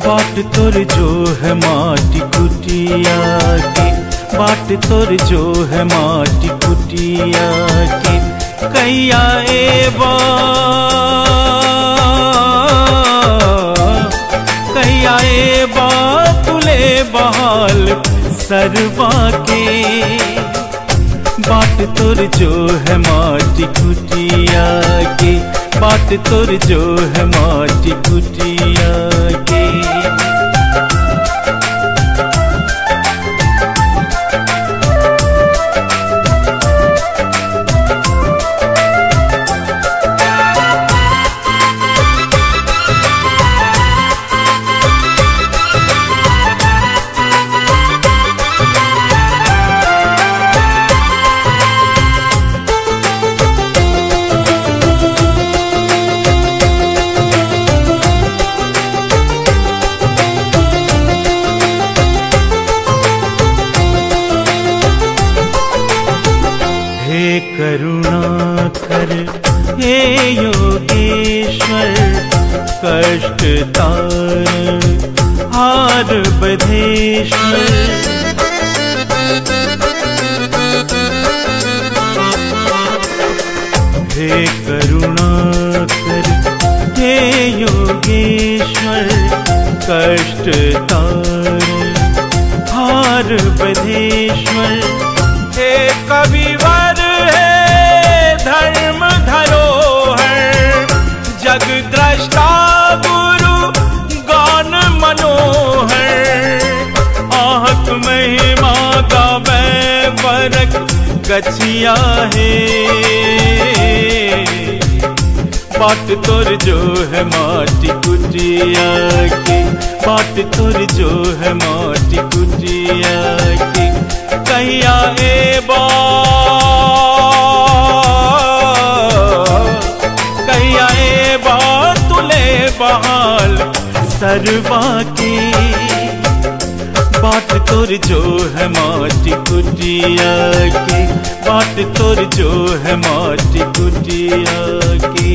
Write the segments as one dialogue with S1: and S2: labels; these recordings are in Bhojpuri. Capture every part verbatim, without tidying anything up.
S1: बाट तोर जो है माटी कुटिया के, बाट तोर जो है माटी कुटिया के। कैया एबा कैया एबा तुले बहाल सरवा के, बाट तोर जो है माटी कुटिया के, बाट तोर जो है माटी कुटिया के। हे करुणाकर हे योगेश्वर, कष्ट तार हार बधेश्वर। हे करुणाकर हे योगेश्वर, कष्ट तार हार बधेश्वर। हे कविवर है धर्म धरोहर, जग द्रष्टा गुरु गान मनोहर। आहत महिमा गावे बरक गछिया है, बाट तोर जो है माटी कुटिया के, बाट तोर जो है माटी कुटिया के। कैया एबा कैया एबा तुले बहाल सरवा के, बाट तोर जो है माटी कुटिया के, बाट तोर जो है माटी कुटिया के।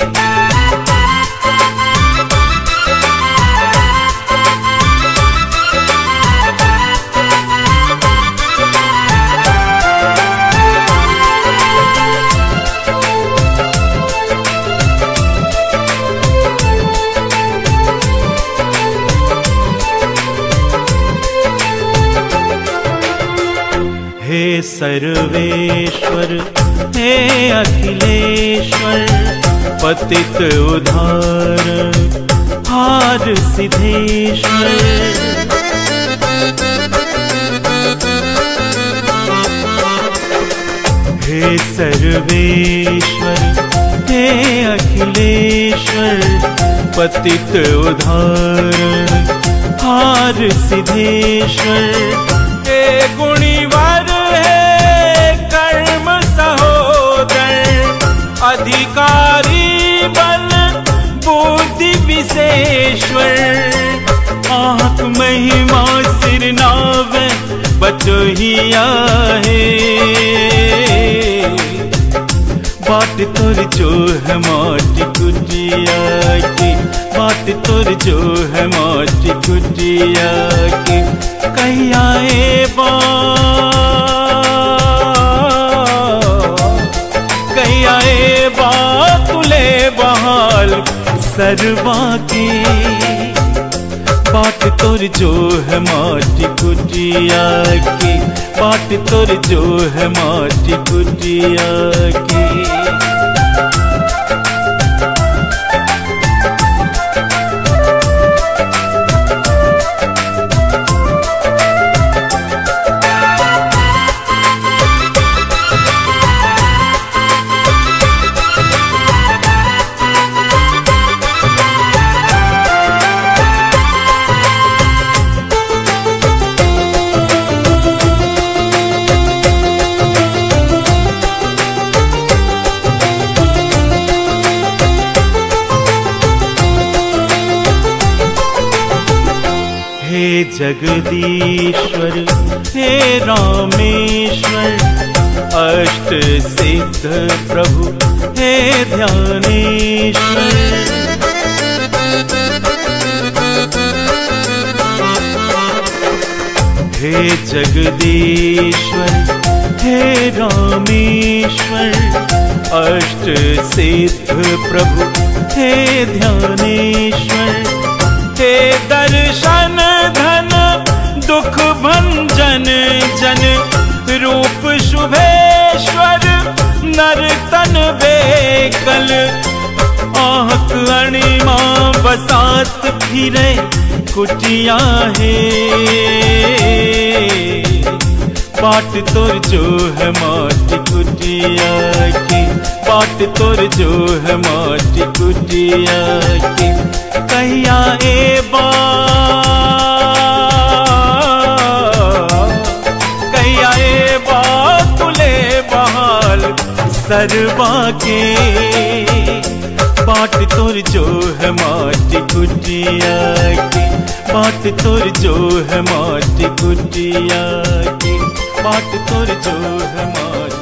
S1: हे सर्वेश्वर हे अखिलेश्वर, पतित उद्धार हार सिद्धेश्वर। हे सर्वेश्वर हे अखिलेश्वर, पतित उद्धार हार सिद्धेश्वर। हे गुणीवर अधिकारी बल बुद्धि विशेश्वर। आँख महिमा सिर नावे बचोहिया है, बाट तोर जो है माटी कुटिया की, बाट तोर जो है माटी कुटिया की। कैया एबा कैया एबा तुले बहाल सरवा के, बाट तोर जो है माटी कुटिया की, बाट तोर जो है माटी कुटिया की। हे जगदीश्वर हे रामेश्वर, अष्ट सिद्ध प्रभु हे ध्यानेश्वर। हे जगदीश्वर हे रामेश्वर, अष्ट सिद्ध प्रभु हे ध्यानेश्वर, हे दर्शन धन दुख भंजन जन, रूप शुभेश्वर नर्तन बेकल, आहक अणिमा बसात फिरे कुटिया है, बाट तोर जो है माटी कुटिया की, बाट तोर जो है माटी कुटिया की, कहिया ए बा कहिया ए बा तुले बहाल सरबा के, बाट तोर जो है माटी कुटिया की, बाट तोर जो है माटी कुटिया की, बाट तोर जो है माटी